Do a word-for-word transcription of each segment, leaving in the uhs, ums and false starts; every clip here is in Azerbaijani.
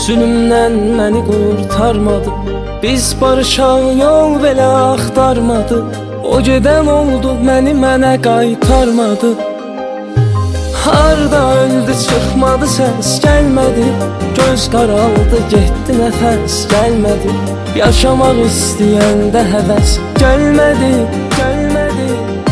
Zülümdən məni qurtarmadı. Biz barışaq yol belə axtarmadı. O gedən oldu, məni mənə qaytarmadı. Harda öldü, çıxmadı, səs gəlmədi. Göz qaraldı, getdi, nəfəs gəlmədi. Yaşamaq istəyəndə həvəs gəlmədi, gəlmədi.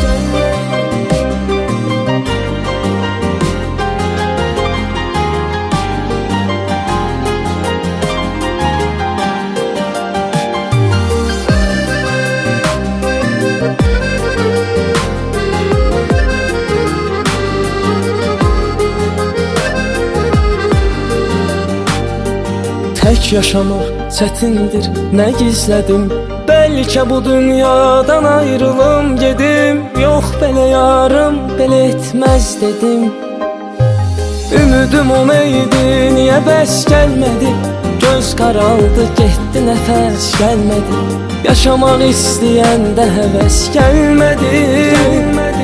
Tək yaşamaq çətindir, nə gizlədim? Bəlkə bu dünyadan ayrılım gedim. Yox belə yarım, belə etməz dedim. Ümidim o idi, niyə bəs gəlmədi? Göz qaraldı, getdi, nəfəs gəlmədi. Yaşamaq istəyəndə həvəs gəlmədi, gəlmədi.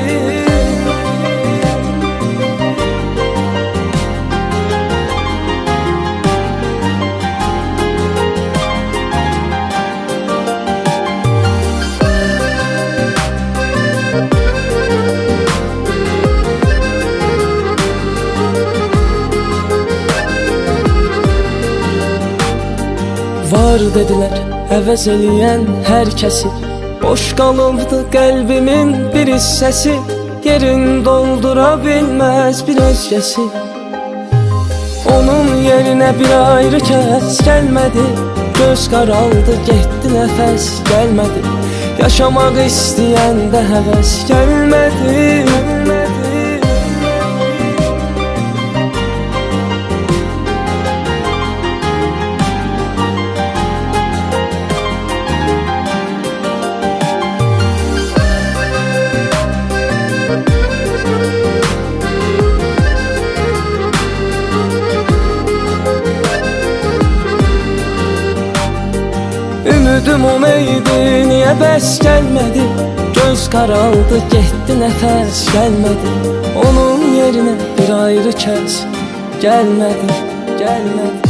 Var dedilər, əvəz eləyən hər kəsi. Boş qalıbdı qəlbimin bir hissəsi. Yerin doldura bilməz bir özgəsi. Onun yerinə bir ayrı kəs gəlmədi. Göz qaraldı, getdi, nəfəs gəlmədi. Yaşamaq istəyəndə həvəs gəlmədi, gəlmədi. Ümidim o idi, niyə bəs gəlmədi? Göz qaraldı, getdi, nəfəs gəlmədi. Onun yerinə bir ayrı kəs gəlmədi, gəlmədi.